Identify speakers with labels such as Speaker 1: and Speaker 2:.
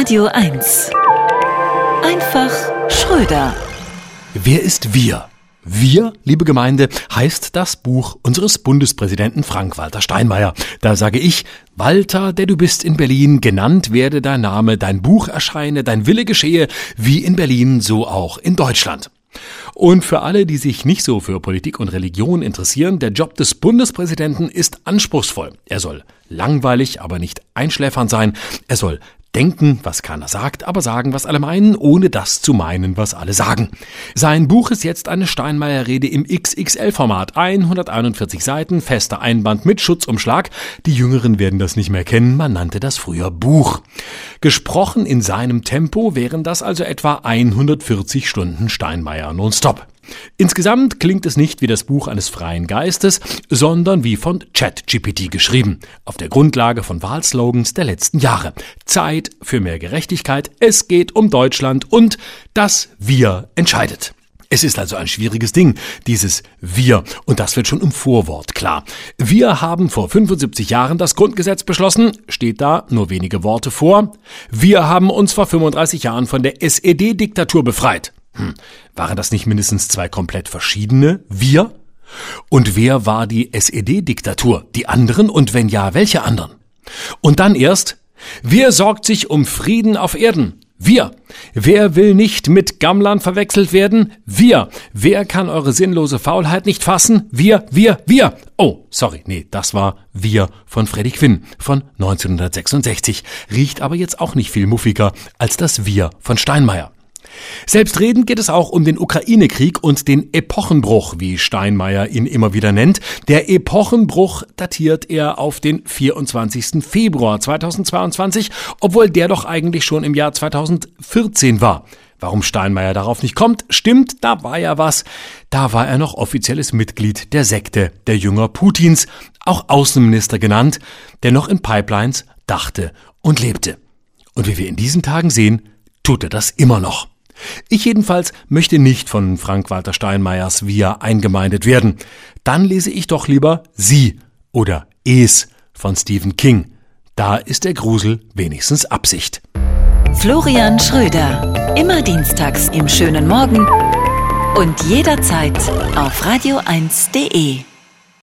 Speaker 1: Radio 1. Einfach Schröder.
Speaker 2: Wer ist wir? Wir, liebe Gemeinde, heißt das Buch unseres Bundespräsidenten Frank-Walter Steinmeier. Da sage ich: Walter, der du bist in Berlin, genannt werde dein Name, dein Buch erscheine, dein Wille geschehe, wie in Berlin, so auch in Deutschland. Und für alle, die sich nicht so für Politik und Religion interessieren, der Job des Bundespräsidenten ist anspruchsvoll. Er soll langweilig, aber nicht einschläfernd sein. Er soll denken, was keiner sagt, aber sagen, was alle meinen, ohne das zu meinen, was alle sagen. Sein Buch ist jetzt eine Steinmeier-Rede im XXL-Format. 141 Seiten, fester Einband mit Schutzumschlag. Die Jüngeren werden das nicht mehr kennen, man nannte das früher Buch. Gesprochen in seinem Tempo wären das also etwa 140 Stunden Steinmeier nonstop. Insgesamt klingt es nicht wie das Buch eines freien Geistes, sondern wie von ChatGPT geschrieben, auf der Grundlage von Wahlslogans der letzten Jahre. Zeit für mehr Gerechtigkeit, es geht um Deutschland und das Wir entscheidet. Es ist also ein schwieriges Ding, dieses Wir, und das wird schon im Vorwort klar. Wir haben vor 75 Jahren das Grundgesetz beschlossen, steht da nur wenige Worte vor. Wir haben uns vor 35 Jahren von der SED-Diktatur befreit. Waren das nicht mindestens zwei komplett verschiedene Wir? Und wer war die SED-Diktatur? Die anderen? Und wenn ja, welche anderen? Und dann erst: Wer sorgt sich um Frieden auf Erden? Wir. Wer will nicht mit Gammlern verwechselt werden? Wir. Wer kann eure sinnlose Faulheit nicht fassen? Wir. Oh, sorry, nee, das war Wir von Freddy Quinn von 1966. Riecht aber jetzt auch nicht viel muffiger als das Wir von Steinmeier. Selbstredend geht es auch um den Ukraine-Krieg und den Epochenbruch, wie Steinmeier ihn immer wieder nennt. Der Epochenbruch datiert er auf den 24. Februar 2022, obwohl der doch eigentlich schon im Jahr 2014 war. Warum Steinmeier darauf nicht kommt, stimmt, da war ja was. Da war er noch offizielles Mitglied der Sekte der Jünger Putins, auch Außenminister genannt, der noch in Pipelines dachte und lebte. Und wie wir in diesen Tagen sehen, tut er das immer noch. Ich jedenfalls möchte nicht von Frank-Walter Steinmeiers Wir eingemeindet werden. Dann lese ich doch lieber Sie oder Es von Stephen King. Da ist der Grusel wenigstens Absicht.
Speaker 1: Florian Schröder. Immer dienstags im schönen Morgen und jederzeit auf radio1.de.